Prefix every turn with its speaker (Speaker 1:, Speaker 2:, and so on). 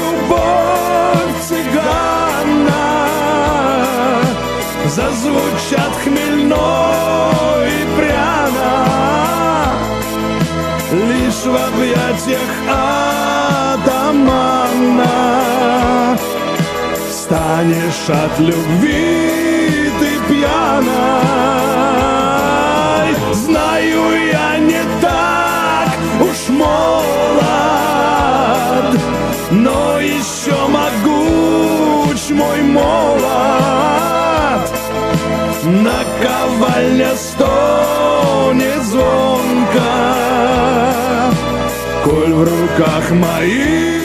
Speaker 1: любовь цыгана зазвучат хмельно и пряно, лишь в объятиях атамана. Станешь от любви ты пьяной. Знаю, я не так уж молод, но еще могуч мой молот. Наковальня стонет звонко, коль в руках моих